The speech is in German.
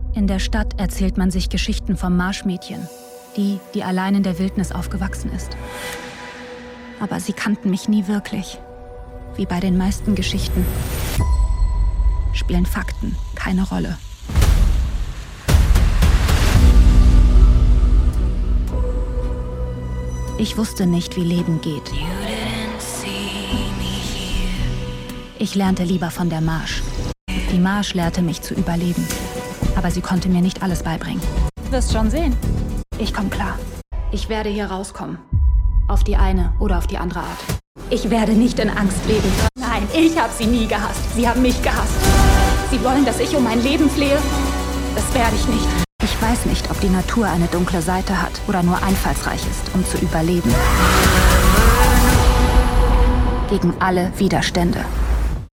In der Stadt erzählt man sich Geschichten vom Marschmädchen, die allein in der Wildnis aufgewachsen ist. Aber sie kannten mich nie wirklich. Wie bei den meisten Geschichten spielen Fakten keine Rolle. Ich wusste nicht, wie Leben geht. Ich lernte lieber von der Marsch. Die Marsch lehrte mich zu überleben. Aber sie konnte mir nicht alles beibringen. Du wirst schon sehen. Ich komme klar. Ich werde hier rauskommen. Auf die eine oder auf die andere Art. Ich werde nicht in Angst leben. Nein, ich habe sie nie gehasst. Sie haben mich gehasst. Sie wollen, dass ich um mein Leben flehe? Das werde ich nicht. Ich weiß nicht, ob die Natur eine dunkle Seite hat oder nur einfallsreich ist, um zu überleben. Gegen alle Widerstände.